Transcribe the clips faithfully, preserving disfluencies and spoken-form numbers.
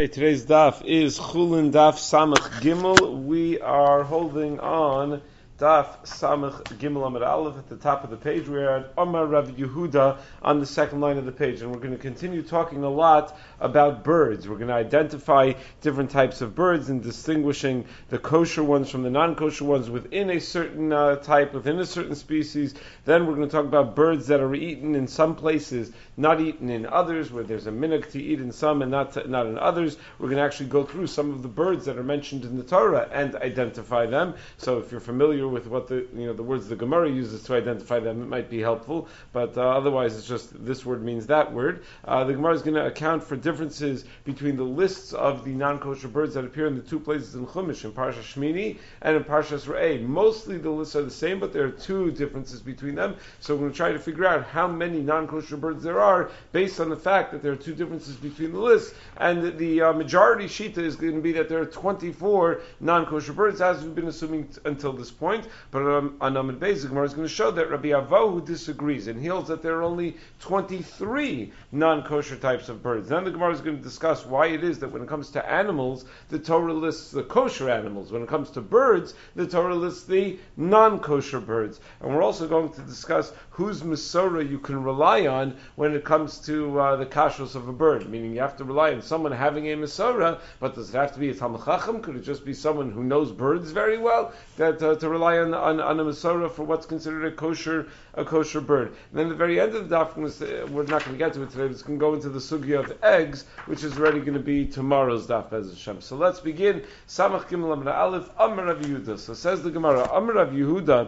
Okay, today's daf is Chulin Daf Samach Gimel. We are holding on Daf Samach Gimel Amud Aleph at the top of the page. We are at Omar Rav Yehuda on the second line of the page, and we're going to continue talking a lot about birds. We're going to identify different types of birds and distinguishing the kosher ones from the non-kosher ones within a certain uh, type, within a certain species. Then we're going to talk about birds that are eaten in some places, not eaten in others, where there's a minhag to eat in some and not to, not in others. We're going to actually go through some of the birds that are mentioned in the Torah and identify them. So if you're familiar with what the you know the words the Gemara uses to identify them, it might be helpful. But uh, otherwise, it's just this word means that word. Uh, the Gemara is going to account for differences between the lists of the non-kosher birds that appear in the two places in Chumash, in Parsha Shmini and in Parshas Re'eh. Mostly the lists are the same, but there are two differences between them. So we're going to try to figure out how many non-kosher birds there are based on the fact that there are two differences between the lists. And the, the uh, majority shita is going to be that there are twenty-four non-kosher birds, as we've been assuming t- until this point. But um, on Amud Beis, the Gemara is going to show that Rabbi Avohu disagrees and he holds that there are only twenty-three non-kosher types of birds. Then the Gemara is going to discuss why it is that when it comes to animals, the Torah lists the kosher animals. When it comes to birds, the Torah lists the non-kosher birds. And we're also going to discuss whose Masorah you can rely on when it comes to uh, the kashrus of a bird. Meaning you have to rely on someone having a Masorah, but does it have to be a Talmid Chacham? Could it just be someone who knows birds very well that uh, to rely on, on, on a Masorah for what's considered a kosher a kosher bird? And then at the very end of the daf, we're not going to get to it today, but it's going to go into the sugya of eggs, which is already going to be tomorrow's daf, Bez Hashem. So let's begin. Samach Gimel Amud Aleph, Amar Rav Yehuda. So says the Gemara, Amar Rav Yehuda,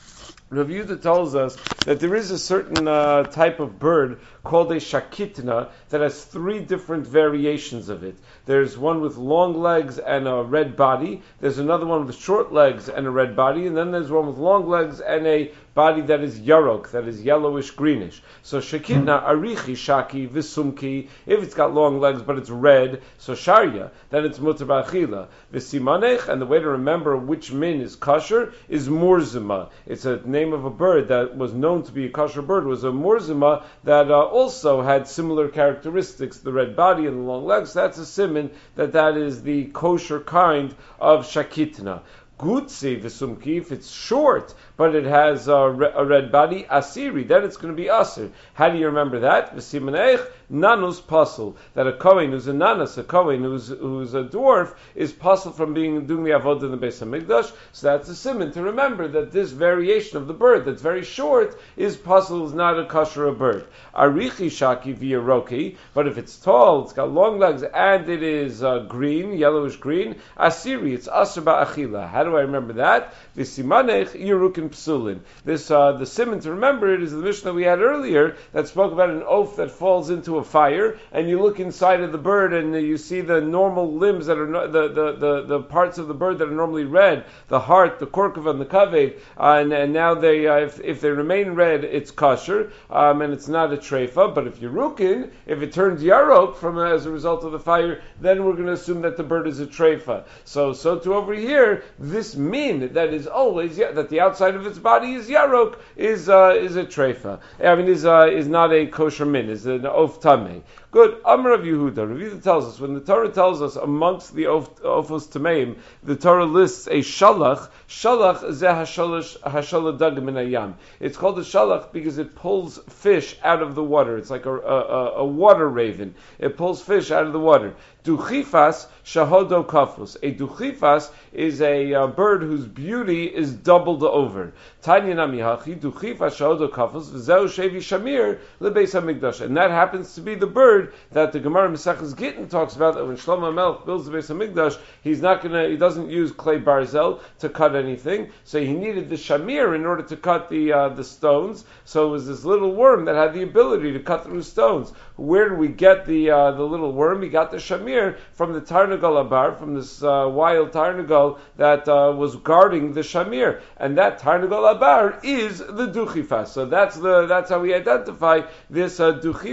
Rav Yehuda tells us that there is a certain uh, type of bird called a shakitna that has three different variations of it. There's one with long legs and a red body. There's another one with short legs and a red body. And then there's one with long legs and a body that is yarok, that is yellowish greenish. So shakitna arichi shaki visumki. If it's got long legs but it's red, so sharya, then it's mutar ba'achila. V'simanech, and the way to remember which min is kosher is murzima. It's a name of a bird that was known to be a kosher bird. It was a murzima that uh, also had similar characteristics, the red body and the long legs. That's a siman that that is the kosher kind of shakitna. Gutzi v'sumki, if it's short, but it has a, re- a red body, asiri, then it's going to be asir. How do you remember that? V'simanech, nanus pasul, that a kohen who's a nanas, a kohen who's, who's a dwarf, is pasul from being doing the avodah in the Beis Hamikdash. So that's a siman to remember that this variation of the bird that's very short is pasul, is not a kosher bird. Arichi shaki v'yaroki, but if it's tall, it's got long legs, and it is uh, green, yellowish green, asiri, it's asr ba'achila. How do I remember that? V'simanech yerukin psulin. This, uh, the siman to remember it is the Mishnah we had earlier that spoke about an oaf that falls into a fire, and you look inside of the bird and you see the normal limbs that are no, the, the, the, the parts of the bird that are normally red, the heart, the korkova, and the kaved, uh, and, and now they, uh, if, if they remain red, it's kosher, um, and it's not a treifa. But if yerukin, if it turns yarok from as a result of the fire, then we're going to assume that the bird is a treifa. So, so to over here, this min that is always yeah, that the outside of its body is yarok is uh, is a treifa. I mean, is uh, is not a kosher min, is an of tamei. Good. Amar Rav Yehuda. Rav Yehuda tells us when the Torah tells us amongst the of, ofos tameim, the Torah lists a shalach. Shalach zeh hashalash hashalah dagim min hayam. It's called a shalach because it pulls fish out of the water. It's like a, a, a water raven. It pulls fish out of the water. Duchifas shahodo kafus. A duchifas is a uh, bird whose beauty is doubled over. Tanya namihachi duchifas shahodo kafus v'zeu shevi shamir lebeis hamikdash. And that happens to be the bird that the Gemara Maseches Gittin talks about, that when Shlomo Melech builds the Beis Hamikdash, he's not gonna, he doesn't use clay barzel to cut anything, so he needed the shamir in order to cut the uh, the stones. So it was this little worm that had the ability to cut through stones. Where did we get the uh, the little worm? We got the shamir from the Tarnagal Abar, from this uh, wild Tarnagal that uh, was guarding the shamir, and that Tarnagal Abar is the duchifas. So that's the that's how we identify this uh, duchifas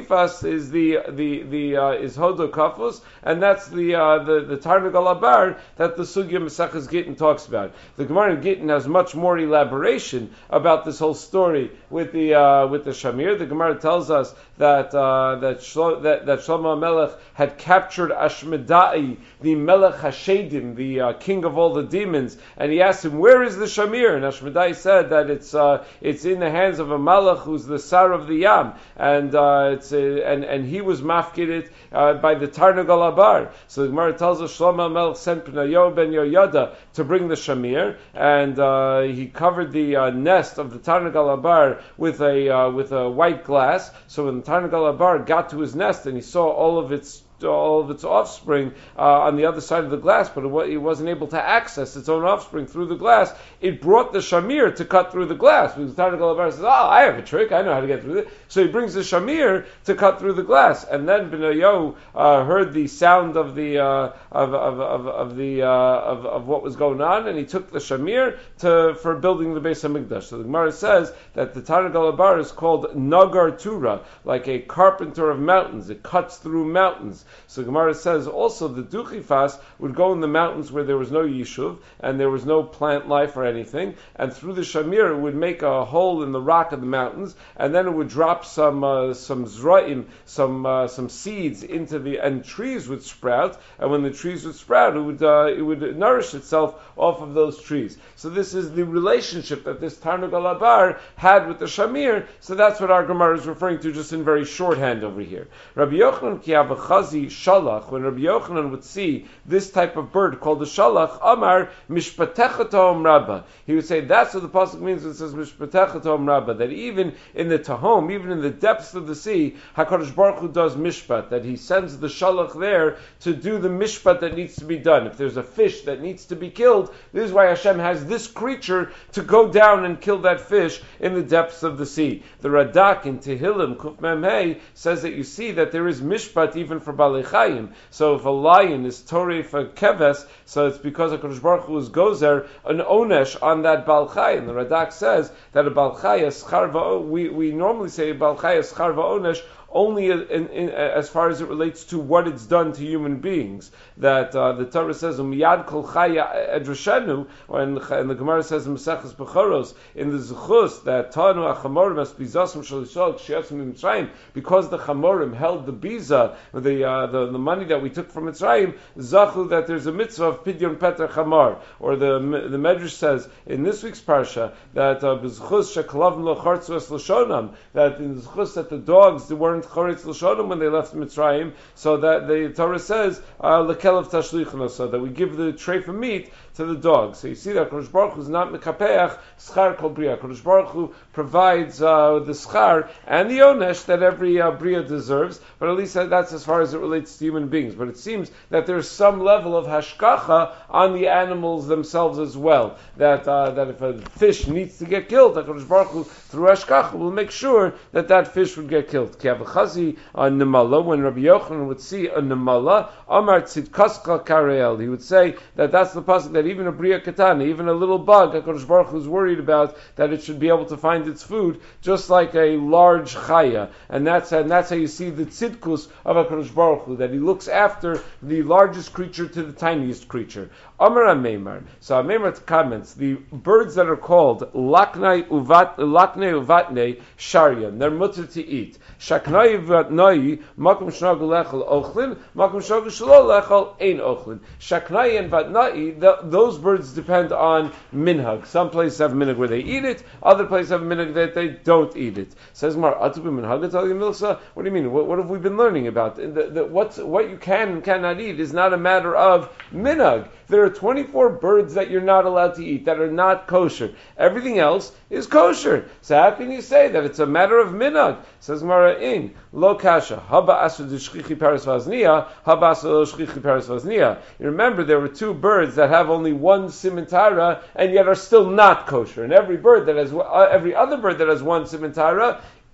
is the the the uh, is Hodo Kafus, and that's the uh, the the Tarnug Alabar that the Sugya Maseches Gittin talks about. The Gemara in Gittin has much more elaboration about this whole story with the uh, with the Shamir. The Gemara tells us that uh, that, Shlo, that that Shlomo Melech had captured Ashmedai, the Melech Hashedim, the uh, king of all the demons, and he asked him, "Where is the Shamir?" And Ashmedai said that it's uh, it's in the hands of a Malach who's the Sar of the Yam, and uh, it's uh, and and he was mafkided uh, by the Tarnug Alabar. So the Gemara tells us Shlomo Melech sent Pnayo ben Yoyada to bring the Shamir, and uh, he covered the uh, nest of the Tarnug Alabar with a uh, with a white glass. So when the Tarnug Alabar got to his nest and he saw all of its all of its offspring uh, on the other side of the glass, but it, it wasn't able to access its own offspring through the glass, it brought the Shamir to cut through the glass. Because the Tarnug Alabar says, "Oh, I have a trick, I know how to get through it." So he brings the Shamir to cut through the glass. And then Benayo uh, heard the sound of the uh, of, of, of, of the uh, of, of what was going on, and he took the Shamir to for building the Beis Hamikdash. So the Gemara says that the Tarnug Alabar is called Nagar Tura, like a carpenter of mountains. It cuts through mountains. So Gemara says also the Duchifas would go in the mountains where there was no Yishuv and there was no plant life or anything, and through the Shamir it would make a hole in the rock of the mountains, and then it would drop some uh, some zra'im, some uh, some seeds into the, and trees would sprout, and when the trees would sprout, it would uh, it would nourish itself off of those trees. So this is the relationship that this Tarnug Alabar had with the Shamir. So that's what our Gemara is referring to, just in very shorthand over here. Rabbi Yochanan ki avachazi shalach, when Rabbi Yochanan would see this type of bird called the shalach, Amar mishpatechatom rabba. He would say that's what the pasuk means when it says mishpatechatom rabba, that even in the Tahom, even in the depths of the sea, HaKadosh Baruch Hu does mishpat, that he sends the shalach there to do the mishpat that needs to be done. If there's a fish that needs to be killed, this is why Hashem has this creature to go down and kill that fish in the depths of the sea. The Radak in Tehillim Kuf Mem Hey says that you see that there is mishpat even for Balei Chayim. So if a lion is torei for keves, so it's because HaKadosh Baruch Hu is gozer an onesh on that Bal Chai. And the Radak says that a Bal Chai is scharva, we, we normally say a Bal Chai is scharva onesh only in, in, in, as far as it relates to what it's done to human beings. That uh, the Torah says, "Umiyad kol chaya edrashenu," and, and the Gemara says in Maseches Bechoros in the Zechus that Tanu achamorim as bizasim shalishol kshiyatzim Mitzrayim, because the chamorim held the biza, the, uh, the the money that we took from Mitzrayim, zachu that there's a mitzvah of pidyon peter chamar. Or the the Medrash says in this week's parsha that b'zechus sheklavim lochartzu es l'shonam, that in the Zechus that the dogs they weren't choretz l'shonim when they left Mitzrayim, so that the Torah says uh, lekelav tashlichna, so that we give the treifa meat to the dogs. So you see that Kodesh Baruch Hu is not mekapeach schar kol bria. Kodesh Baruch Hu provides uh, the schar and the onesh that every uh, bria deserves, but at least that's as far as it relates to human beings. But it seems that there's some level of hashkacha on the animals themselves as well. That uh, that if a fish needs to get killed, that Kodesh Baruch Hu through hashkacha will make sure that that fish would get killed. Chazi on Nemala, when Rabbi Yochanan would see a Nemala, Amar Tzidkaska Kareel, he would say that that's the pasuk that even a Bria Katana, even a little bug, HaKadosh Baruch Hu is worried about that it should be able to find its food, just like a large Chaya. And that's, and that's how you see the Tzidkus of HaKadosh Baruch Hu, that he looks after the largest creature to the tiniest creature. Amar Ameimar. So Ameimar comments, the birds that are called Laknei Uvat, Laknei Uvatnei Sharian, they're mutter to eat. Shaknai Vatnai, Makum Shnagul Lechel Ochlin, Makum Shnagul Shalol Lechel Ein Ochlin. Shaknai and Vatnai, the, those birds depend on minhag. Some places have minhag where they eat it, other places have minhag that they don't eat it. Says Mar Atubi Minhag Milsa. What do you mean? What, what have we been learning about? The, the, what's, what you can and cannot eat is not a matter of minhag. There are twenty-four birds that you're not allowed to eat that are not kosher. Everything else is kosher. So how can you say that it's a matter of minhag? Says Mara in Lo Kasha Haba Asu Dishchichi Paris Vaznia Haba Asu Dishchichi Paris Vaznia. You remember there were two birds that have only one simintara and yet are still not kosher. And every bird that has every other bird that has one simintara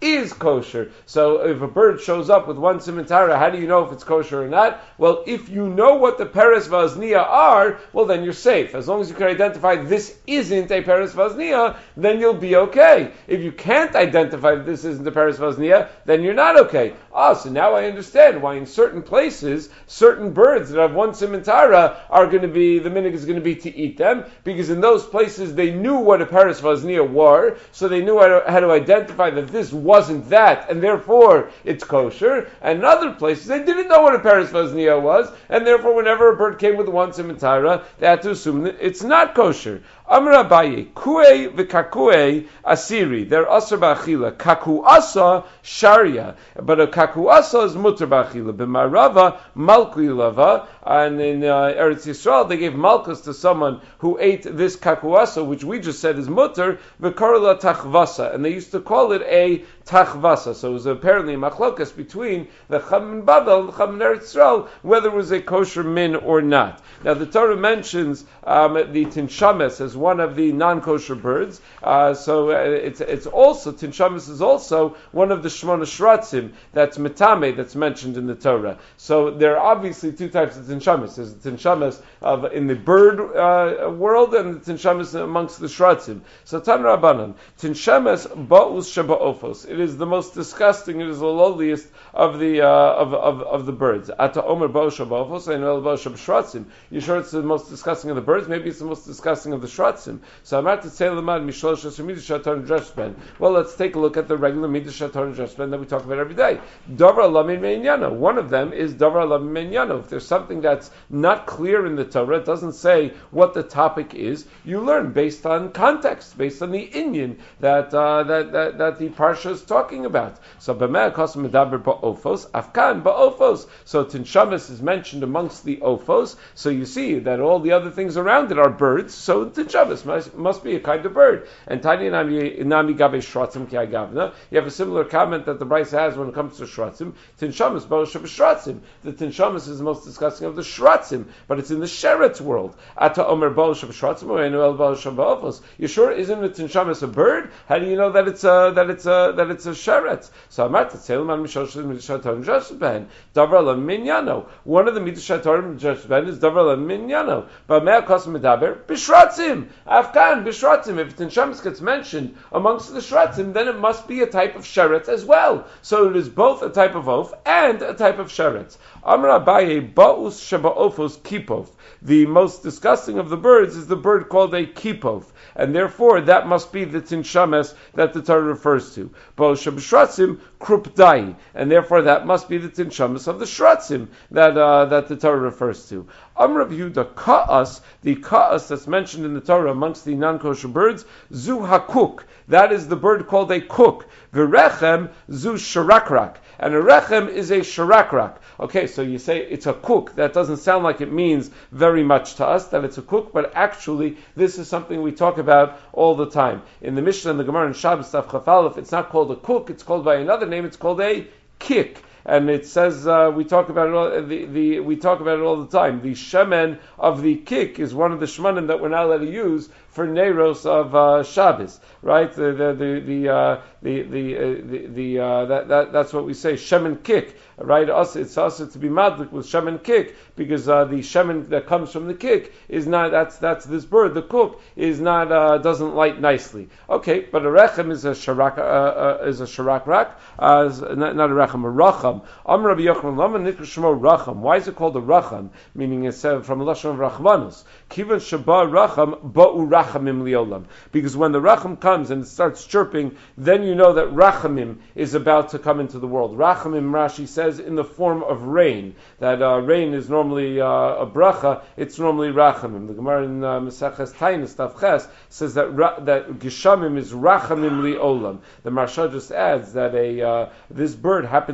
is kosher. So if a bird shows up with one siman Torah, how do you know if it's kosher or not? Well, if you know what the peres vaznia are, well then you're safe. As long as you can identify this isn't a peres vaznia, then you'll be okay. If you can't identify that this isn't a peres vaznia, then you're not okay. Ah, so now I understand why in certain places, certain birds that have one siman Torah are going to be, the minhag is going to be to eat them, because in those places they knew what a peres vaznia were, so they knew how to, how to identify that this wasn't that, and therefore it's kosher. And in other places they didn't know what a peres vaznia was, and therefore whenever a bird came with one siman Torah, they had to assume that it's not kosher. Amar Abaye, kue v'kakue asiri. They're asr ba'achila. Kaku asa sharia. But a kaku asa is mutter ba'achila. B'marava malkui lava. And in uh, Eretz Yisrael, they gave malchus to someone who ate this kaku asa, which we just said is mutter, v'karla tachvasa. And they used to call it a tachvasa. So it was apparently a machlokas between the Chum and Babel and the Chum and Eretz Yisrael, whether it was a kosher min or not. Now the Torah mentions um, the tinshames as one of the non-kosher birds. Uh, so uh, it's it's also, tinshames is also one of the shmona shratzim that's metame, that's mentioned in the Torah. So there are obviously two types of tinshames. There's the tinshames of in the bird uh, world and the tinshames amongst the shratzim. So Tan Rabbanan, tinshames ba'us shaba'ofos. It is the most disgusting, it is the lowliest of the uh, of, of of the birds. Ata omer ba'us shaba'ofos, and el ba'us shratzim. You sure it's the most disgusting of the birds? Maybe it's the most disgusting of the shratzim. So I'm at to say lemad mishlosh midas shatar and dreshben. Well, let's take a look at the regular midas shatar and dreshben that we talk about every day. Davar alamin meinyano. One of them is davar alamin meinyano. If there's something that's not clear in the Torah, it doesn't say what the topic is, you learn based on context, based on the inyan that uh, that, that that the parsha is talking about. So b'mei kosim medaber ba'ofos afkan ba'ofos. So tinshames is mentioned amongst the ofos. So you see that all the other things around it are birds. So tinshames must, must be a kind of bird. And tani nami nami gabe shratzim ki agavna. You have a similar comment that the Bryce has when it comes to shratzim. Tinshames ba'oshav shratzim. The tinshames is the most disgusting of the shratzim, but it's in the sheretz world. Ata omer ba'oshav shratzim or enuel ba'oshav ba'ofos. You sure isn't a tinshames a bird? How do you know that it's a that it's a that it's a sheretz? So Amar tzelim an mishosh mishatar jashben davar la minyano. One of the midashatar jashben is davar la minyano. But mea kos medaber bishratzim afkan bishratzim. If tinshames gets mentioned amongst the shratzim, then it must be a type of sheretz as well. So it is both a type of oaf and a type of sheretz. Amar Abaye ba'us shaba'ofos kipov. The most disgusting of the birds is the bird called a kipov, and therefore that must be the tinshames that the Torah refers to. Ba'us shabashratzim krupdai, and therefore that must be the tinshames of the shratzim that uh, that the Torah refers to. Amr Yehuda ka'as, the ka'as that's mentioned in the Torah amongst the non-kosher birds, zu hakuk. That is the bird called a cook. V'rechem zu sharakrak. And a rechem is a sharakrak. Okay, so you say it's a cook. That doesn't sound like it means very much to us, that it's a cook, but actually this is something we talk about all the time. In the Mishnah and the Gemara and Shabbos, Daf Chaf Aleph, it's not called a cook, it's called by another name, it's called a kick. And it says uh, we talk about it all. The, the we talk about it all the time. The shemen of the kick is one of the shemanim that we're not allowed to use for neiros of uh, Shabbos, right? The the the the uh, the the, uh, the, the uh, that, that that's what we say, shemen kick, right? Us, it's also to be madlik with shemen kick because uh, the shemen that comes from the kick is not that's that's this bird. The cook is not uh, doesn't light nicely. Okay, but a rechem is a sharak uh, uh, is a sharak rak, uh, not, not a rechem, a racham. Am Rabbi Yochanan Lama Nikra Shmo Racham. Why is it called a racham? Meaning it's uh, from a lashon of rachmanus. Kivan shaba racham ba'u rachamim liolam. Because when the racham comes and it starts chirping, then you know that rachamim is about to come into the world. Rachamim, Rashi says, in the form of rain. That uh, rain is normally uh, a bracha. It's normally rachamim. The Gemara in uh, Maseches Tainis Tav Ches says that ra- that geshamim is rachamim liolam. The Marsha just adds that a uh, this bird happens to know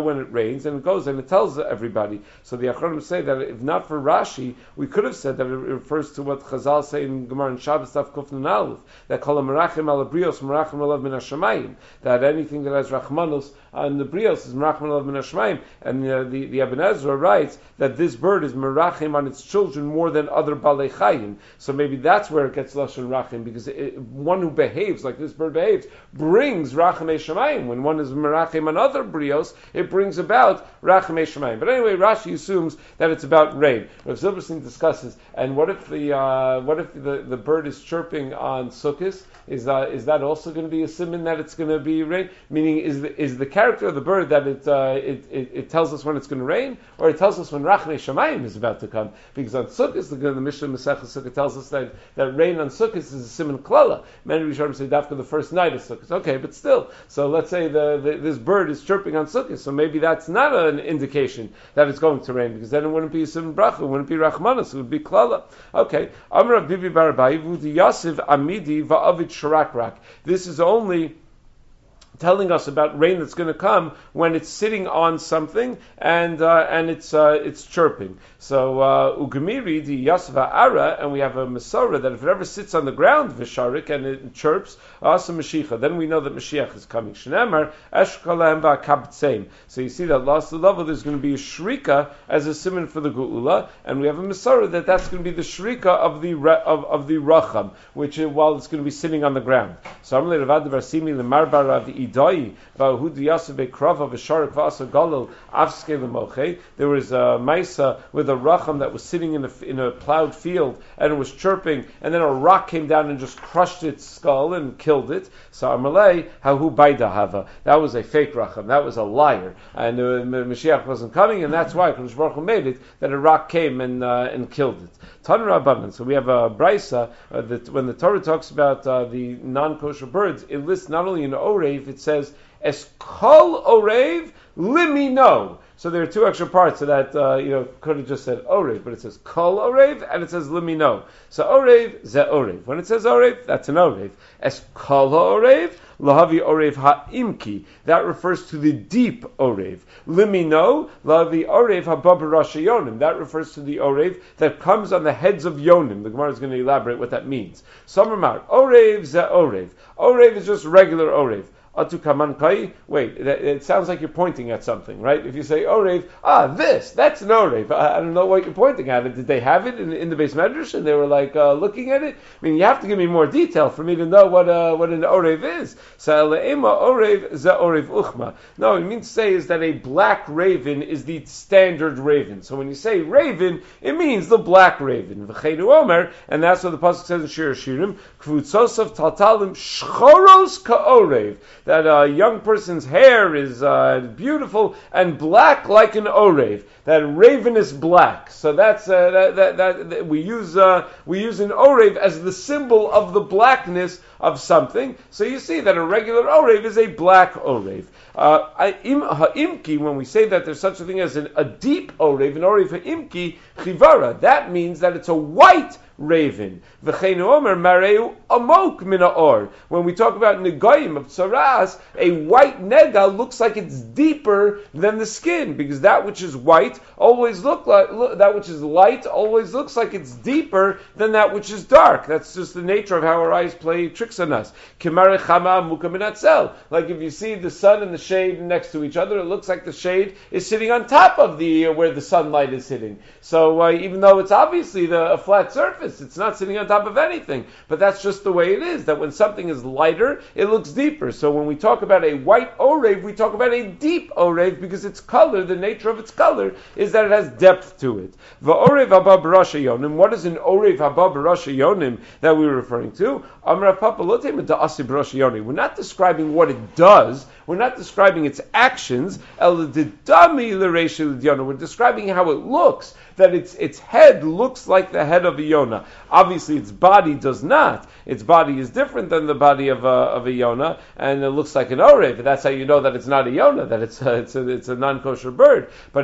when it rains, and it goes and it tells everybody. So the Achronim say that if not for Rashi, we could have said that it refers to what Chazal say in Gemara and Shabbos Daf Kuf Nun Aleph, that Kol Merachim Al Brios Merachim Alav Min Hashamayim, that anything that has Rachmanus on the Brios is Merachim Alav Min Hashamayim, and uh, the the Ibn Ezra writes that this bird is Merachim on its children more than other Balei Chayim. So maybe that's where it gets Lashon Rachim, because it, one who behaves like this bird behaves brings Rachim Shamayim. When one is Merachim on other Brios, it brings about Rachim Shamayim. But anyway, Rashi assumes that it's about rain. Rav Zilberstein discusses, and what if the uh, what if the, the bird is chirping on Sukkot? Is uh, is that also going to be a siman that it's going to be rain? Meaning, is the, is the character of the bird that it, uh, it, it it tells us when it's going to rain, or it tells us when Rachmei Shamayim is about to come? Because on Sukkot, the, the Mishnah Masechah Sukkot tells us that, that rain on Sukkot is a siman klala. Many Rishonim say dafka the first night of Sukkot. Okay, but still, so let's say the, the this bird is chirping on Sukkot, so maybe that's not an indication that it's going to rain, because then it wouldn't be a siman bracha, it wouldn't be Rachmanas, it would be klala. Okay, Amar Bibi Barabai Vudi Yasiv Amidi Va'avid Sharakrak. This is only telling us about rain that's going to come when it's sitting on something and uh, and it's uh, it's chirping. So ugemiri di yasva ara, and we have a Masorah that if it ever sits on the ground visharik and it chirps, asa mashiach, then we know that Mashiach is coming. Shneimar eshkalahem va'kabtzeim. So you see that last level there's going to be a shrika as a siman for the geula, and we have a Masorah that that's going to be the shrika of the of, of the racham, which is, while it's going to be sitting on the ground. So Amle Ravad Varsimi leMarbar Rav Idai va'hud yasve krava v'sharik v'asa galil afske lemoche. There was a Maisa with a racham that was sitting in a, in a plowed field, and it was chirping, and then a rock came down and just crushed its skull and killed it. So Amalei hahu baida hava. That was a fake racham. That was a liar, and uh, Mashiach wasn't coming, and that's why Kadosh Baruch Hu made it that a rock came and uh, and killed it. Tan Rabbanan. So we have a brisa uh, that when the Torah talks about uh, the non-kosher birds, it lists not only an orev, it says es kol orev limino. So there are two extra parts of that, uh, you know, could have just said orev, but it says kol orev, and it says limino. So orev, ze orev. When it says orev, that's an orev. Es kol orev, lahavi orev ha'imki. That refers to the deep orev. Limino, lahavi orev ha'bab rasha yonim. That refers to the orev that comes on the heads of yonim. The Gemara is going to elaborate what that means. Samar orev, ze orev. Orev is just regular orev. Atu kaman kai. Wait, it sounds like you're pointing at something, right? If you say orev, ah, this, that's an orev. I, I don't know what you're pointing at. Did they have it in, in the Beis Medrash and they were like uh, looking at it? I mean, you have to give me more detail for me to know what uh, what an orev is. So le'ema orev ze orev uchma. No, what it means to say is that a black raven is the standard raven. So when you say raven, it means the black raven. V'cheinu omer, and that's what the pasuk says in Shir Shirim. Kvutzosav taltalim shchoros ka'orev. That a young person's hair is uh, beautiful and black like an orev. That raven is black. So that's uh, that, that, that, that we use uh, we use an orev as the symbol of the blackness of something. So you see that a regular orev is a black orev. Uh, ha'imki, when we say that there's such a thing as an, a deep orev, an orev ha'imki chivara, that means that it's a white raven. V'cheinu omer mareu amok min ha'or. When we talk about negoyim of tzaras, a white nega looks like it's deeper than the skin, because that which is white always look like look, that which is light always looks like it's deeper than that which is dark. That's just the nature of how our eyes play tricks on us. K'marei chama amuka min hatzel. Like if you see the sun and the shade next to each other, it looks like the shade is sitting on top of the uh, where the sunlight is sitting. So uh, even though it's obviously the, a flat surface, it's not sitting on top of anything. But that's just the way it is, that when something is lighter, it looks deeper. So when we talk about a white orev, we talk about a deep orev, because its color, the nature of its color, is that it has depth to it. V'orev haba b'rasha yonim. What is an orev haba b'rasha yonim that we're referring to? Amar Papa lo teim da'asi b'rasha yonim. We're not describing what it does. We're not describing its actions. El didami l'reisha l'dyona. We're describing how it looks. That its its head looks like the head of a Yonah. Obviously, its body does not. Its body is different than the body of a of a Yonah, and it looks like an orev. That's how you know that it's not a Yonah, that it's a, it's a, it's a non-kosher bird. But its head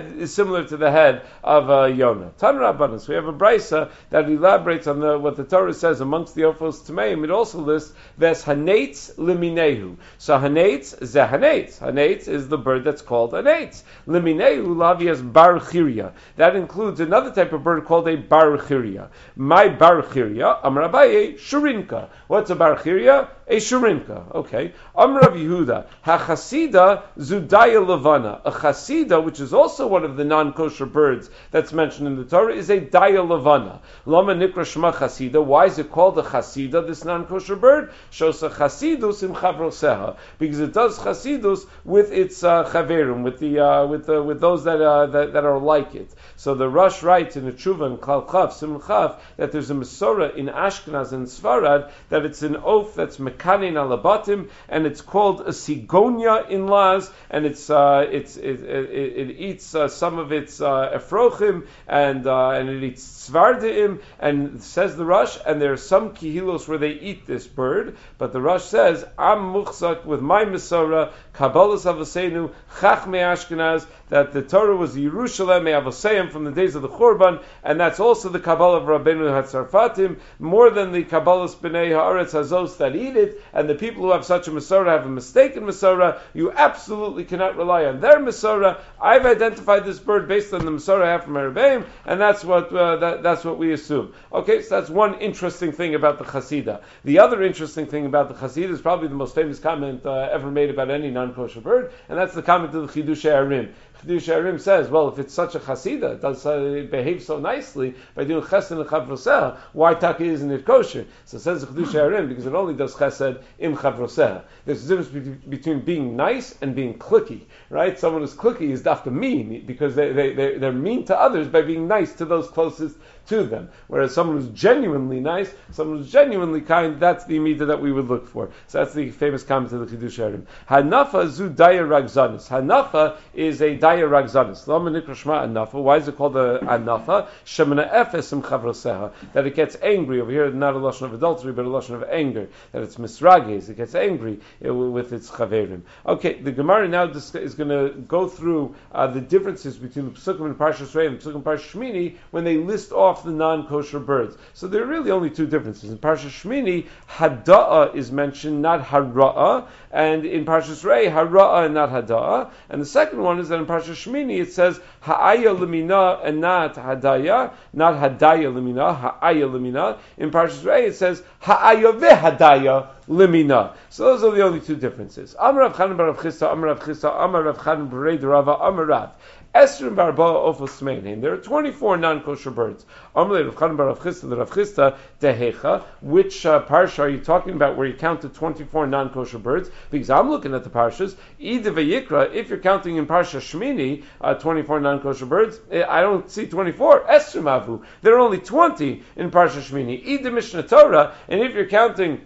head is similar to the head of uh, Yonah. Tan Rabbanan. So we have a brisa that elaborates on the, what the Torah says amongst the Ofos Tmeim. It also lists Ves Hanetz Liminehu. So Hanetz ze Hanetz. Hanetz is the bird that's called Hanetz. Liminehu lavias Bar Chiria. That includes another type of bird called a Bar Chiria. My Bar Chiria, Amar Abaye, Shurinka. What's a Bar Chiria? A Shurinka. Okay. Amar Rav Yehuda, HaChasida Zudaya Levana. A Chasida, which is also one of the non-kosher birds that's mentioned in the Torah, is a Daya Levana. Lama Nikra Shema Chasida. Why is it called a Chasida, this non-kosher bird? Shows a Chasidus im Chavroseha. Because it does Chasidus with its uh, Chaverim, with the uh, with the, with those that, uh, that that are like it. So the Rosh writes in the Tshuva and Klal Chav, Sim Chav, that there's a Masorah in Ashkenaz and Sfarad that it's an oath that's Mekanin alabatim, and it's called a Sigonia in Laz, and it's uh, it's it, it, it eats uh, some of its uh, Efrochim, and uh, and it eats Svardeim, and says the Rosh, and there are some Kihilos where they eat this bird, but the Rosh says, Am Muchzak with my Masorah, Kabbalas Avosenu, Chachmei Ashkenaz, that the Torah was Yerushalem Avoseim from the days of the Churban, and that's also the Kabbalah of Rabbeinu HaTzarfatim, more than the Kabbalah's B'nai Haaretz Hazos that eat it, and the people who have such a Masorah have a mistaken Masorah. You absolutely cannot rely on their Masorah. I've identified this bird based on the Masorah I have from Rebbeim, and that's what uh, that, that's what we assume. Okay, so that's one interesting thing about the Chasida. The other interesting thing about the Chasida is probably the most famous comment uh, ever made about any non-kosher bird, and that's the comment of the Chidushei Arim. Chidushei Arim says, well, if it's such a Chasida, it does uh, it behaves so nicely by doing chesed and chavroseh, why taki isn't it kosher? So it says the Chidushei Arim, because it only does chesed im chavroseh. There's a difference between being nice and being cliquey, right? Someone who's cliquey is dafka mean, because they, they, they, they're mean to others by being nice to those closest to them. Whereas someone who's genuinely nice, someone who's genuinely kind, that's the midah that we would look for. So that's the famous comment of the Chidushei Arim. Hanafa zu daya ragzanis. Hanafa is a daya ragzanis. Lama nikra shma hanafa. Why is it called a hanafa? Shemana efes im chavroseha. That it gets angry. Over here, not a lashon of adultery, but a lashon of anger. That it's misrages. It gets angry with its chaverim. Okay, the Gemara now is going to go through uh, the differences between the Pesukim and Parshas Re'eh and the Pesukim and Parshas Shmini when they list off the non-kosher birds. So there are really only two differences. In Parshas Shmini, Hada'ah is mentioned, not Hara'ah, and in Parshas Re'eh, Hara'ah and not Hada'ah. And the second one is that in Parshas Shmini it says Ha'aya Lemina and not Hadaya, not Hadaya Lemina, Ha'aya Lemina. In Parshas Re'eh it says Ha'aya Vehadaya Lemina. So those are the only two differences. Amar Rav Chanan bar Rav Chisda, Amar Rav Chisda, Amar Rav Chanan bar Rava, Amar Rav. Esrim Barba Ofos Tmeim. There are twenty-four non-kosher birds. Amalei Rav Chanan bar Rav Chisda, the Rav Chisda Tehecha. Which uh, parsha are you talking about where you counted twenty-four non-kosher birds? Because I'm looking at the parshas. Ida Vayikra. If you're counting in Parsha Shmini, uh, twenty-four non-kosher birds, I don't see twenty-four. Esrim Avu. There are only twenty in Parsha Shmini. Ida Mishnah Torah. And if you're counting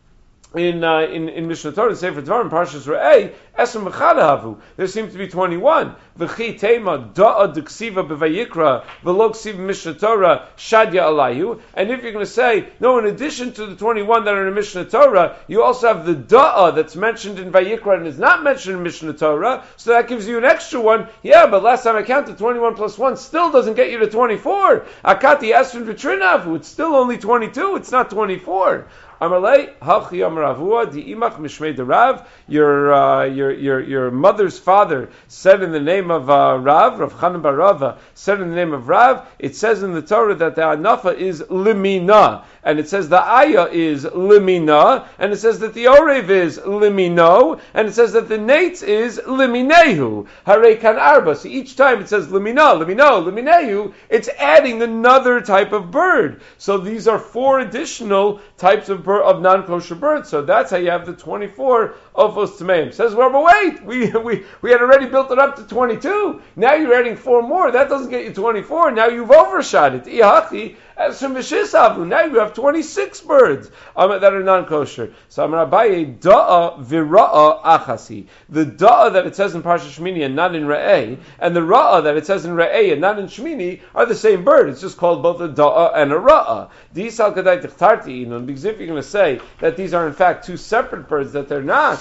In, uh, in in Mishnah Torah, Sefer Dvarim, Parshas Re'eh, Esrim V'chadahavu. There seems to be twenty-one. V'chi tema da'a d'ksiva b'vayikra v'lo ksiva Mishnah Torah shadya alayhu. And if you're going to say, no, in addition to the twenty-one that are in Mishnah Torah, you also have the da'a that's mentioned in Vayikra and is not mentioned in Mishnah Torah, so that gives you an extra one. Yeah, but last time I counted twenty-one plus one still doesn't get you to twenty-four. Akati Esrim V'trinavu. It's still only twenty-two. It's not twenty-four. Amalei hachi amravua di imach mishmei derav. Your uh, your your your mother's father said in the name of uh, Rav, Rav Chanan bar Rava said in the name of Rav. It says in the Torah that the anafa is limina, and it says the ayah is limina, and it says that the orev is limino, and it says that the nates is liminehu. Harei kan arba. So each time it says limina, limino, liminehu, it's adding another type of bird. So these are four additional types of bird, of non-kosher birds. So that's how you have the twenty-four Ofos Tmeim. Says, well, but wait, we, we, we had already built it up to twenty-two. Now you're adding four more. That doesn't get you twenty-four. Now you've overshot it. Ihachi, now you have twenty-six birds um, that are non-kosher. So Amar Abaye, da'a v'ra'a achasi. The da'a that it says in Parsha Shmini and not in Re'eh, and the ra'a that it says in Re'eh and not in Shmini are the same bird. It's just called both a da'a and a ra'a. Because if you're going to say that these are in fact two separate birds, that they're not,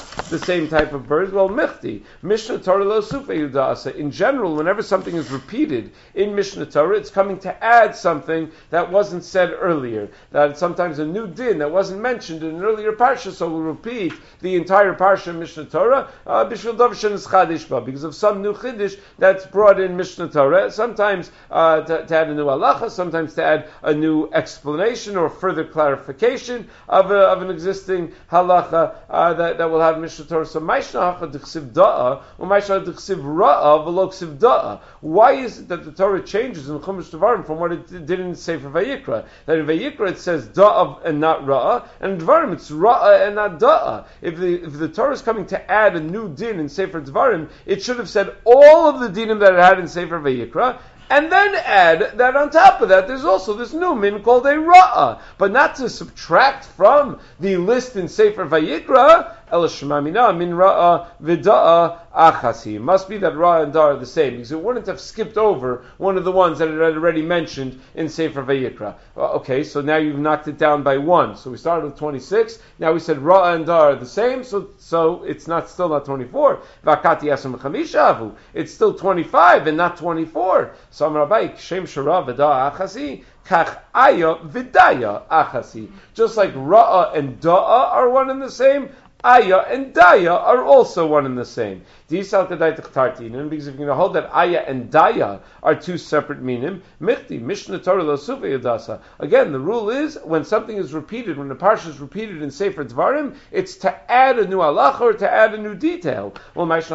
the same type of birds? Well, michti. Mishnah Torah lo sufei udasa. In general, whenever something is repeated in Mishnah Torah, it's coming to add something that wasn't said earlier. That sometimes a new din that wasn't mentioned in an earlier parsha, so we'll repeat the entire parsha of Mishnah Torah uh, bishvil davar shenis chadish ba, because of some new chiddush that's brought in Mishnah Torah. Sometimes uh, to, to add a new halacha, sometimes to add a new explanation or further clarification of, a, of an existing halacha uh, that, that will have Mishnah Torah. So Maishna hacha d'chsiv da'a, or Maishna d'chsiv ra'a v'lo ksiv da'a. Why is it that the Torah changes in Chumash Devarim from what it did in Sefer Vayikra? That in Vayikra it says da'a and not ra'a, and in Devarim it's ra'a and not da'a. If the if the Torah is coming to add a new din in Sefer Devarim, it should have said all of the dinim that it had in Sefer Vayikra, and then add that on top of that, there's also this new min called a ra'ah, but not to subtract from the list in Sefer Vayikra. El shemamina min ra'a v'da'a achasi. It must be that ra and da are the same, because it wouldn't have skipped over one of the ones that it had already mentioned in Sefer Vayikra. Okay, so now you've knocked it down by one. So we started with twenty-six. Now we said ra and da are the same, so so it's not still not twenty-four. V'akati asam chamisha avu. It's still twenty-five and not twenty-four. So Amar Abai shem shara v'da'a achasi. Kach aya v'daya achasi. Just like ra'a and da'a are one and the same, Aya and Daya are also one and the same. Because if you're going to hold that Aya and Daya are two separate minim, Michti, Mishnah Torah lo sufei udasa. Again, the rule is when something is repeated, when the parsha is repeated in Sefer Dvarim, it's to add a new halacha or to add a new detail. Why is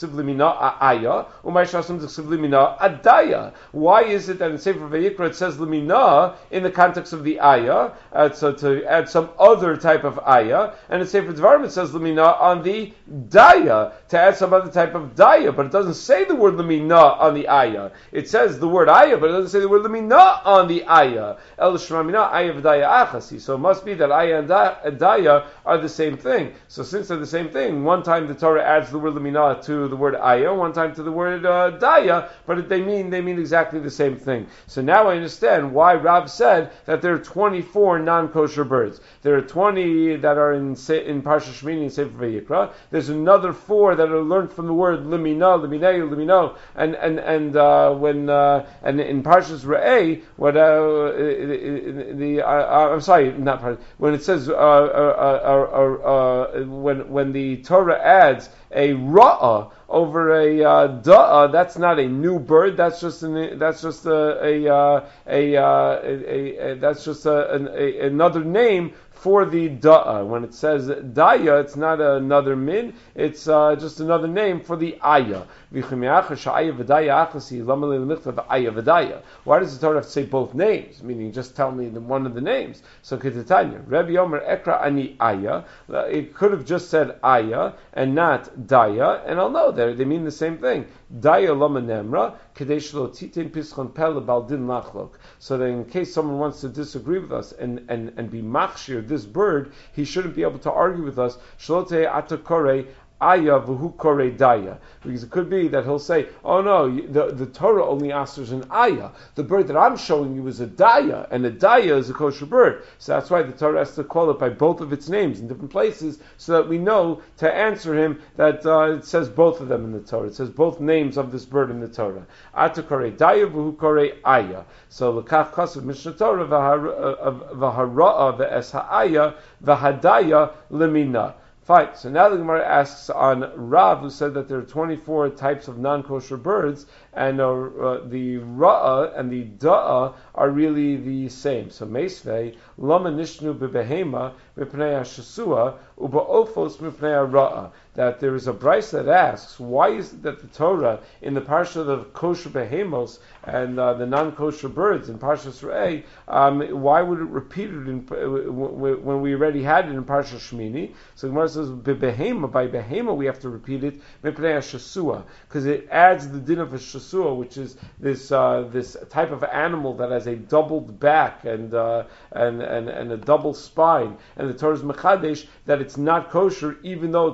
it that in Sefer Vayikra it says limina in the context of the Aya, uh, so to add some other type of Aya, and in Sefer Dvarim it says limina on the Daya, to add some other type of Daya, but it doesn't say the word limina on the Aya. It says the word Aya, but it doesn't say the word limina on the Aya. El shemamina Aya v'Daya achasi. So it must be that Aya and Daya are the same thing. So since they're the same thing, one time the Torah adds the word limina to the word Aya, one time to the word uh, Daya, but they mean they mean exactly the same thing. So now I understand why Rav said that there are twenty-four non-kosher birds. There are twenty that are in in Parsha Shmini and Sefer Vayikra. There's another four that are learned from the word limina, liminei, limino, and and and uh, when uh, and in Parshas Re'eh, what uh, the uh, I'm sorry, not Parshas, when it says uh, uh, uh, uh, when when the Torah adds a ra'ah over a uh, da'ah, that's not a new bird. That's just an, that's just a a a, a, a, a that's just a, an, a, another name for the da'ah. When it says daya, it's not another min, it's uh, just another name for the ayah. Why does the Torah have to say both names? Meaning, just tell me the, one of the names. So, Ketetanya, Rebbe Yomer Ekra Ani Ayah. It could have just said ayah and not daya, and I'll know they they mean the same thing. Daya lama nemra kadesh lo titin pischon pel baldin lachlok. So that in case someone wants to disagree with us and and and be machshir this bird, he shouldn't be able to argue with us. Shlote atakore Aya v'hu korei daya, because it could be that he'll say, "Oh no, the, the Torah only answers an Aya. The bird that I'm showing you is a Daya, and a Daya is a kosher bird." So that's why the Torah has to call it by both of its names in different places, so that we know to answer him that uh, it says both of them in the Torah. It says both names of this bird in the Torah. Ata korei daya v'hu korei Aya. So l'kach kasav Mishnah Torah v'hara'a v'es ha'aya v'hadaya lemina. Fine. So now the Gemara asks on Rav, who said that there are twenty-four types of non-kosher birds, and uh, uh, the Ra'ah and the Da'ah are really the same. So Meisvei, Lama Nishnu Bebehema, Mipnei HaShasua, Uba'ofos Mipnei HaRa'ah. That there is a brayse that asks, why is it that the Torah, in the parsha of kosher behemos and uh, the non-kosher birds in Parshas Re'eh, um, why would it repeat it in, uh, when we already had it in Parsha Shmini? So the Gemara says, behema, by behema we have to repeat it, mipnei hashasua, because it adds the din of a shasua, which is this uh, this type of animal that has a doubled back and uh, and, and and a double spine. And the Torah is mechadesh that it's not kosher, even though it's malag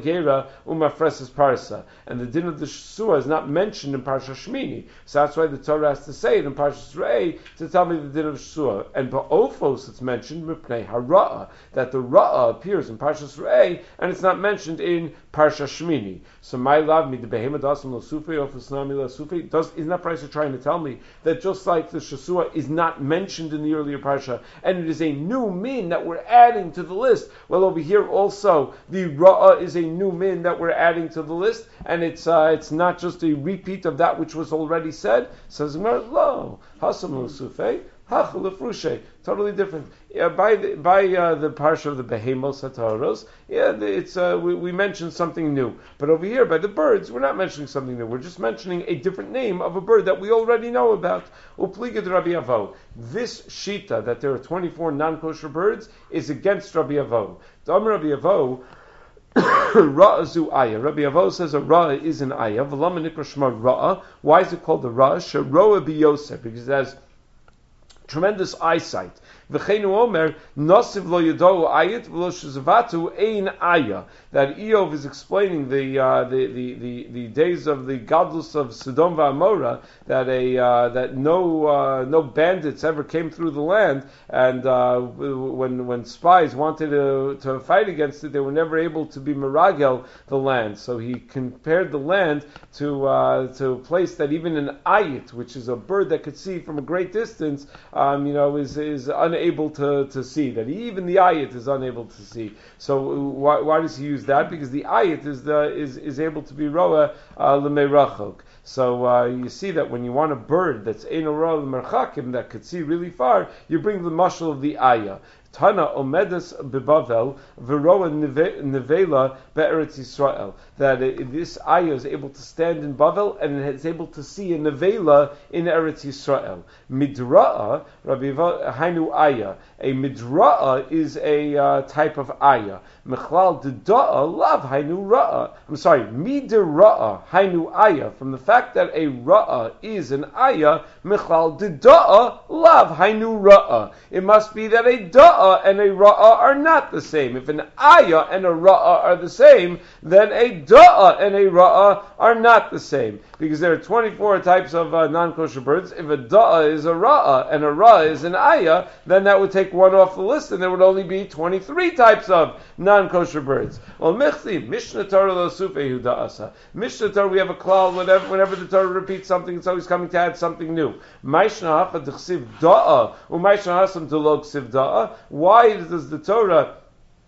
Gera Umafreses Parsa. And the din of the Shesua is not mentioned in Parsha Shmini. So that's why the Torah has to say it in Parsha Re'eh to tell me the din of Shesua. And Ba'ofos it's mentioned Mipnei Hara'ah, that the Ra'ah appears in Parsha Re'eh and it's not mentioned in Parsha Shmini. So my love me the Behema Dasam Lo Sufi Ofos Nami La Sufi. Does isn't that Parsha trying to tell me that just like the Shesua is not mentioned in the earlier Parsha and it is a new min that we're adding to the list? Well, over here also the Ra'ah is a new min that we're adding to the list, and it's uh, it's not just a repeat of that which was already said. Says Gemara, lo hasam lo sufei hachal lefrushe. Totally different. Yeah, by the, by uh, the parsha of the behemos hataros, yeah, it's uh, we, we mentioned something new. But over here, by the birds, we're not mentioning something new. We're just mentioning a different name of a bird that we already know about. Upliga de Rabbi Avo. This shita that there are twenty-four non-kosher birds is against Rabbi Avo. Dam Rabbi Avo. Ra'azu ayah. Rabbi Avo says a ra'ah is an ayah. V'lama nikra shema ra'ah. Why is it called a ra'ah? Sheroa biyosef, because it has tremendous eyesight. V'cheinu omer nosiv lo yadou ayit v'lo shezavatu ein ayah. That Eov is explaining the, uh, the, the the the days of the godless of Sodom v'Amorah, that a uh, that no uh, no bandits ever came through the land, and uh, when when spies wanted to to fight against it, they were never able to be meragel the land. So he compared the land to uh, to a place that even an ayit, which is a bird that could see from a great distance, um, you know, is is unable to, to see. That even the ayit is unable to see. So why, why does he use that? Because the ayit is the is, is able to be roa uh, l'meirachok. So uh, you see that when you want a bird that's ein roa l'merchakim that could see really far, you bring the mashal of the ayah. Tana omedes bebavel v'roa nevela be'eretz Yisrael. That it, this ayah is able to stand in Bavel and it is able to see a nevela in Eretz Yisrael. Midra'ah, Rabbi Hainu ayah. A midra'ah is a uh, type of ayah. Mechlal deda'ah lav hainu ra'ah. I'm sorry, midra'ah hainu ayah. From the fact that a ra'ah is an ayah, mechlal deda'ah lav hainu ra'ah. It must be that a da'ah and a ra'ah are not the same. If an ayah and a ra'ah are the same, then a da'ah and a ra'ah are not the same. Because there are twenty-four types of uh, non-kosher birds. If a da'ah is a ra'ah and a ra'ah is an ayah, then that would take one off the list and there would only be twenty-three types of non-kosher birds. Well, Mechli, Mishnah Torah lo sufehu da'asa. Mishnah Torah, we have a klal, whenever, whenever the Torah repeats something, it's always coming to add something new. Maishna hafa d'chsiv da'ah, u'maishna hasam d'lo ksiv da'ah. Why does the Torah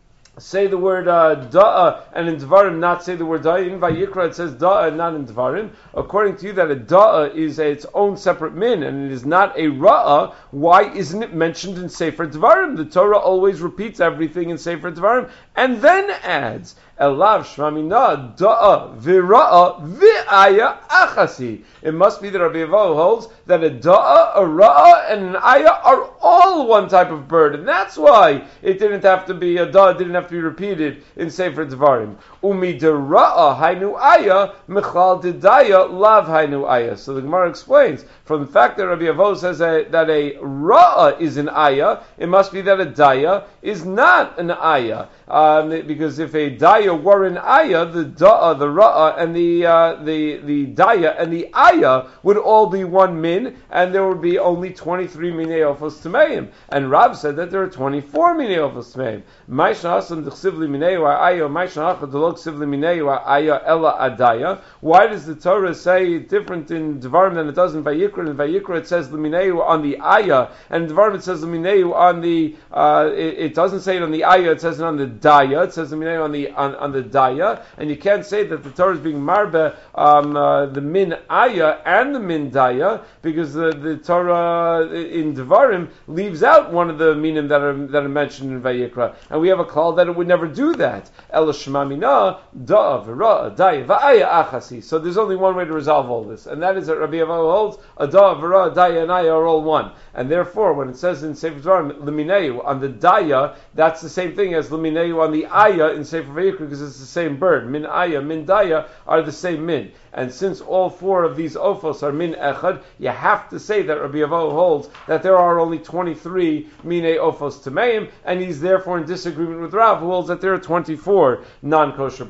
say the word uh, da'a and in Dvarim not say the word da'a? In Vayikra it says da'a and not in Dvarim. According to you that a da'a is a, its own separate min and it is not a ra'ah, why isn't it mentioned in Sefer Dvarim? The Torah always repeats everything in Sefer Dvarim and then adds Elav shmamina da'a v'ra'a v'aya achasi. It must be that Rabbi Avo holds that a da'a, a ra'a, and an ayah are all one type of bird, and that's why it didn't have to be a da'a, didn't have to be repeated in Sefer Dvarim. Umi dera'a hainu ayah mechal didaya lav hainu ayah. So the Gemara explains from the fact that Rabbi Avo says that, that a ra'a is an ayah, it must be that a daya is not an ayah, um, because if a daya were an ayah, the da'a, the ra'a, and the uh, the the daya and the ayah would all be one min, and there would be only twenty-three minei ofos tameim. And Rav said that there are twenty-four minei ofos tameim. Ma'ishna hasam d'chsivli minei wa ayah, ma'ishna hacha d'lo ksivli minei wa ayah ella adaya. Why does the Torah say different in Dvarim than it does in Vayikra? In Vayikra it says l'minei on the ayah, and in Dvarim it says l'minei on the. Uh, it, it doesn't say it on the ayah; it says it on the daya. It says l'minei on the on, on the daya, and you can't say that the Torah is being marbe um, uh, the min ayah and the min daya, because the, the Torah in Devarim leaves out one of the minim that are that are mentioned in Vayikra, and we have a call that it would never do that. El shmamina da v'ra daya v'aya achasi. So there's only one way to resolve all this, and that is that Rabbi Avo holds a da v'ra daya and ayah are all one, and therefore when it says in Sefer Devarim l'mineu on the daya, that's the same thing as l'mineu on the ayah in Sefer Vayikra, because it's the same bird. Min ayah, min daya are the same min. And since all four of these ofos are min echad, you have to say that Rabbi Avo holds that there are only twenty-three minei ofos tameim, and he's therefore in disagreement with Rav, who holds that there are twenty-four non-kosher birds.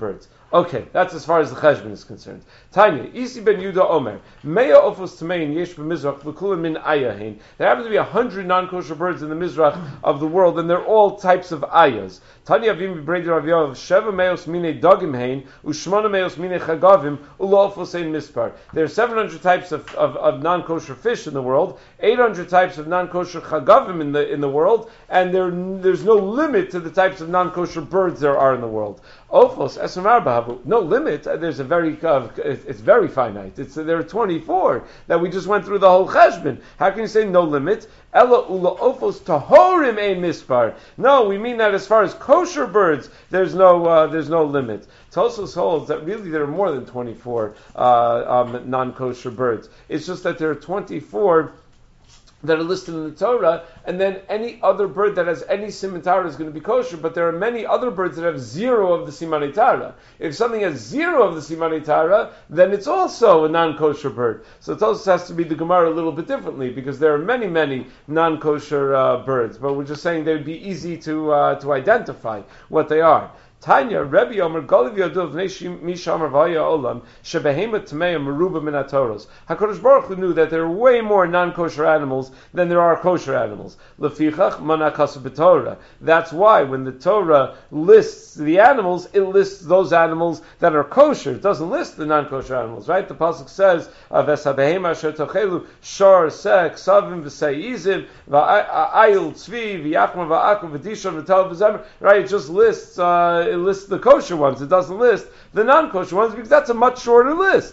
Okay, that's as far as the cheshbon is concerned. Tanya, Isi ben Yuda Omer, Meya ofos tamein yesh b'mizrach v'kulam min ayahin. There happen to be a hundred non-kosher birds in the Mizrach of the world, and they're all types of ayahs. Tanya avim b'brei Rav Yoav, Sheva meos mine dogim hein, u'shmona meos mine chagavim, u'lo ofos ein mispar. There are seven hundred types of, of, of non-kosher fish in the world, eight hundred types of non-kosher chagavim in the in the world, and there there's no limit to the types of non-kosher birds there are in the world. Ofos esmarba, no limit. There's a very uh, it's very finite. It's there are twenty-four that we just went through the whole cheshbon. How can you say no limit? Ella ula ofos tahorim ein mispar. No, we mean that as far as kosher birds, there's no uh, there's no limit. Tosos holds that really there are more than twenty-four uh, um, non-kosher birds. It's just that there are twenty-four that are listed in the Torah, and then any other bird that has any siman Torah is going to be kosher, but there are many other birds that have zero of the simanei Torah. If something has zero of the simanei Torah, then it's also a non-kosher bird. So Tosos has to be the Gemara a little bit differently, because there are many, many non-kosher uh, birds, but we're just saying they would be easy to uh, to identify what they are. Tanya, Rebbe Omer, Goliv Yodov, Mishamar Vaya Olam, Shebehema Tmeya Meruba Minatoros. HaKadosh Baruch Hu knew that there are way more non-kosher animals than there are kosher animals. Lefichach Manakasu B'Torah. That's why when the Torah lists the animals, it lists those animals that are kosher. It doesn't list the non-kosher animals, right? The pasuk says, Vesabehema Asher Tochelu, Shor, Sek, Savim, V'Seizim, V'Ayil, Tzvi, V'Yachma, V'Akum, V'Dishon, V'Tel, V'Zemer. Right? It just lists, uh, it lists the kosher ones. It doesn't list the non-kosher ones because that's a much shorter list.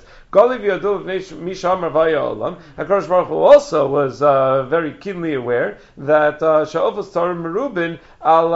HaKadosh Baruch Hu also was uh, very keenly aware that Sha'ofos Torah Merubin al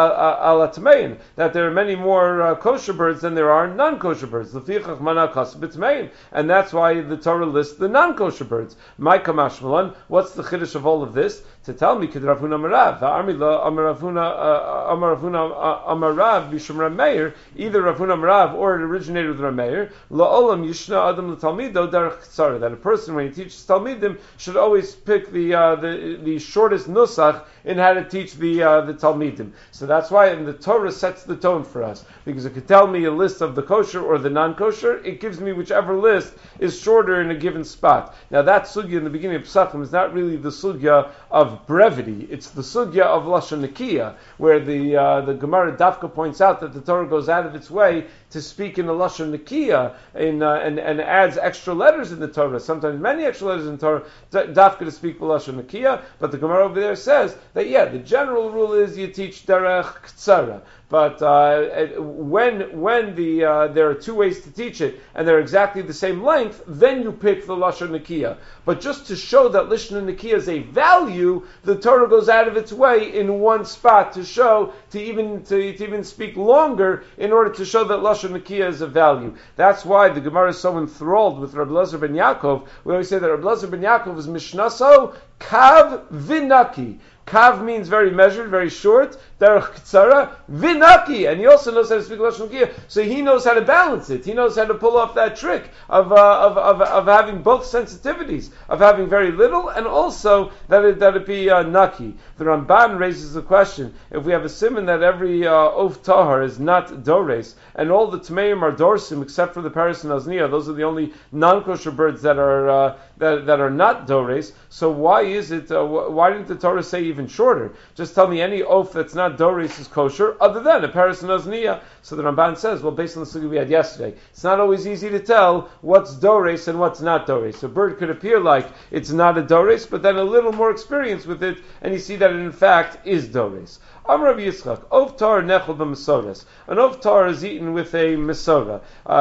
al Atmein, that there are many more uh, kosher birds than there are non-kosher birds. Lefichach mana kas b'tmein, and that's why the Torah lists the non-kosher birds. My kamashmalan, what's the chiddush of all of this? To tell me, Kid Rav Huna Marav, Amar Rav Huna Amar Rav Huna Amar Rav Bishum Rav Meir, either Rav Huna Marav or it originated with Rav Meir. La'olam Yishna Adam L'Talmido Derech Tzara, that a person when he teaches Talmidim should always pick the uh, the the shortest nusach in how to teach the uh, the Talmidim. So that's why and the Torah sets the tone for us, because it could tell me a list of the kosher or the non-kosher. It gives me whichever list is shorter in a given spot. Now that sugya in the beginning of Pesachim is not really the sugya of brevity. It's the sugya of Lashon Nakiya, where the uh, the Gemara Dafka points out that the Torah goes out of its way to speak in the Lashon Nakiya in, uh, and, and adds extra letters in the Torah, sometimes many extra letters in the Torah, Dafka to speak the Lashon Nakiya, but the Gemara over there says that, yeah, the general rule is you teach Derech Ktsara. But uh, when when the uh, there are two ways to teach it, and they're exactly the same length, then you pick the Lashon Nakiya. But just to show that Lashon Nakiya is a value, the Torah goes out of its way in one spot to show, to even to, to even speak longer in order to show that Lashon Nakiya is a value. That's why the Gemara is so enthralled with Rabbi Elazar ben Yaakov. We always say that Rabbi Elazar ben Yaakov is Mishnaso Kav Vinaki. Kav means very measured, very short. Derech Ktsara, Vinaki, and he also knows how to speak Lashon Nakiya, so he knows how to balance it. He knows how to pull off that trick of uh, of, of of having both sensitivities, of having very little and also that it that it be uh, Naki. The Ramban raises the question: if we have a siman that every uh, of tahar is not dores, and all the tmeim are dorsim except for the paris and azniya, those are the only non-kosher birds that are uh, that that are not dores. So why is it? Uh, why didn't the Torah say even shorter? Just tell me any oaf that's not dores is kosher, other than a paris and azniya. So the Ramban says, well, based on the sugya we had yesterday, it's not always easy to tell what's dores and what's not dores. A bird could appear like it's not a dores, but then a little more experience with it, and you see that it in fact is dores. Amar Rabbi Yitzchak, ov tar nechol b'mesoras. An ov tar is eaten with a mesora.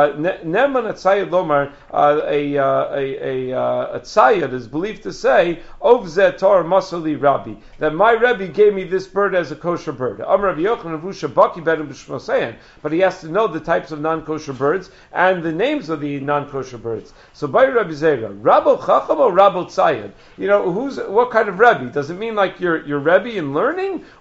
Neman atzayad lomar, a a a a tzayad is believed to say, ov zeh tar masoli rabbi, that my Rebbe gave me this bird as a kosher bird. Amar Rabbi Yochanan avusha baki bedim b'shmosein, but he has to know the types of non-kosher birds and the names of the non-kosher birds. So by Rabbi Zera, Rabbo Chacham or Rabbo Tzayad? You know, who's what kind of Rebbe? Does it mean like your your Rebbe in learning, or your Rebbe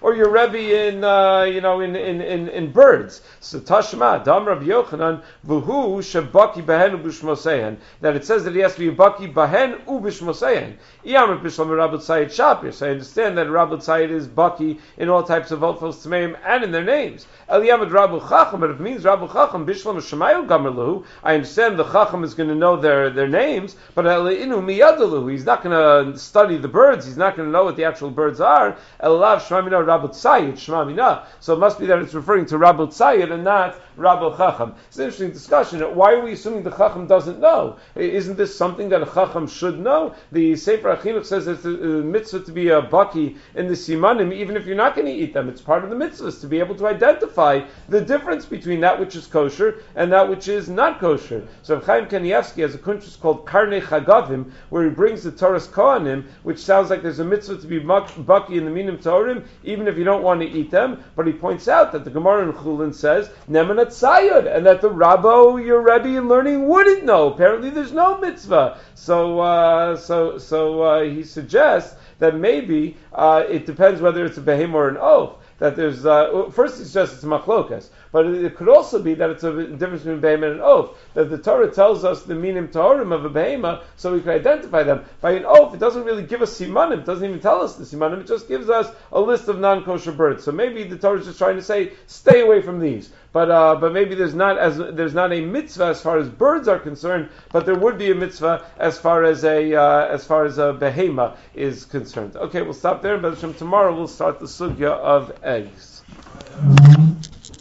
heavy in uh, you know in, in, in, in birds. So Tashma Dam Rabbi Yochanan v'hu shebaki bahen ubishmosein, that it says that he has to be baki bahen ubishmosein. Iyam b'shlam Rabbi Tzayid Shapir. So I understand that Rabbi Tzayid is baki in all types of Olfos Tmeim and in their names. Eliyamad Rabbi Chacham, but if it means Rabbi Chacham bishlam Shemayu Gamerlu, I understand the Chacham is going to know their, their names, but Elinu Miyadalu, he's not going to study the birds, he's not going to know what the actual birds are. Elav Shmamina Rabbi Tzayid Shmamina. So it must be that it's referring to Rabbi Tzayid and not Rabbi Chacham. It's an interesting discussion. Why are we assuming the Chacham doesn't know? Isn't this something that a Chacham should know? The Sefer Achinuch says it's a mitzvah to be a baki in the simanim, even if you're not going to eat them. It's part of the mitzvahs to be able to identify the difference between that which is kosher and that which is not kosher. So Chaim Kanievsky has a kuntres called Karnei Chagavim, where he brings the Torah's Kohanim, which sounds like there's a mitzvah to be baki in the minim Torim, even if you don't want to eat them. But he points out that the Gemara in Chulin says Nemanat Sayud, and that the Rabbo, your Rebbe in learning, wouldn't know. Apparently, there's no mitzvah. So, uh, so, so uh, he suggests that maybe uh, it depends whether it's a behem or an oaf. That there's uh, first he suggests it's a machlokas, but it, it could also be that it's a difference between behem and an oaf. That the Torah tells us the minim taorim of a behema, so we can identify them. By an oaf, it doesn't really give us simanim. It doesn't even tell us the simanim. It just gives us a list of non-kosher birds. So maybe the Torah is just trying to say, stay away from these. But uh, but maybe there's not as there's not a mitzvah as far as birds are concerned, but there would be a mitzvah as far as a uh, as far as a behema is concerned. Okay, we'll stop there. But tomorrow we'll start the sugya of eggs.